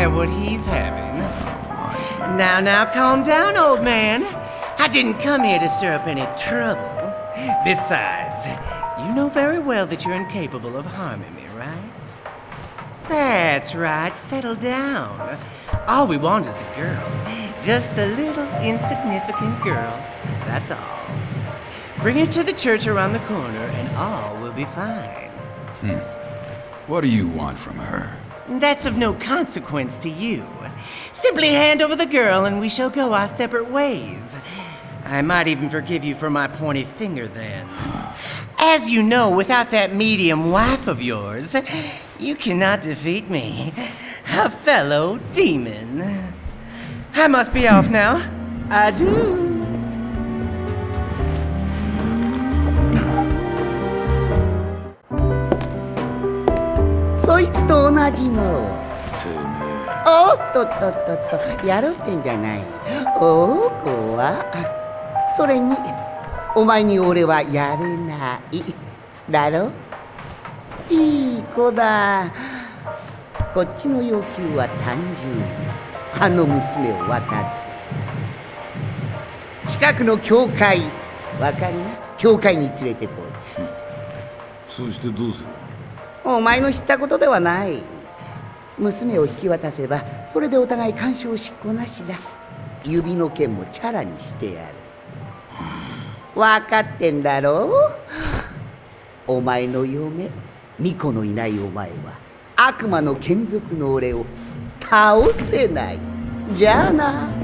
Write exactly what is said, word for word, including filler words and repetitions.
at what he's having. Now, now, calm down, old man. I didn't come here to stir up any trouble. Besides, you know very well that you're incapable of harming me, right? That's right, settle down. All we want is the girl. Just a little insignificant girl. That's all. Bring her to the church around the corner and all will be fine. Hmm. What do you want from her? That's of no consequence to you. Simply hand over the girl and we shall go our separate ways. I might even forgive you for my pointy finger then. As you know, without that medium wife of yours, you cannot defeat me, a fellow demon. I must be off now. Adieu. そいつと同じの。 てめえ。 おっとっとっとっと、やろうってんじゃない。おお、怖。それに、お前に俺はやれない。だろ？いい子だ。こっちの要求は単純。あの娘を渡せ。近くの教会、わかる？教会に連れてこい。 そしてどうする？ お前の知ったことではない。娘を引き渡せばそれでお互い干渉しっこなしだ。指の剣もチャラにしてやる。分かってんだろう。お前の嫁巫女のいないお前は悪魔の眷属の俺を倒せない。じゃあな。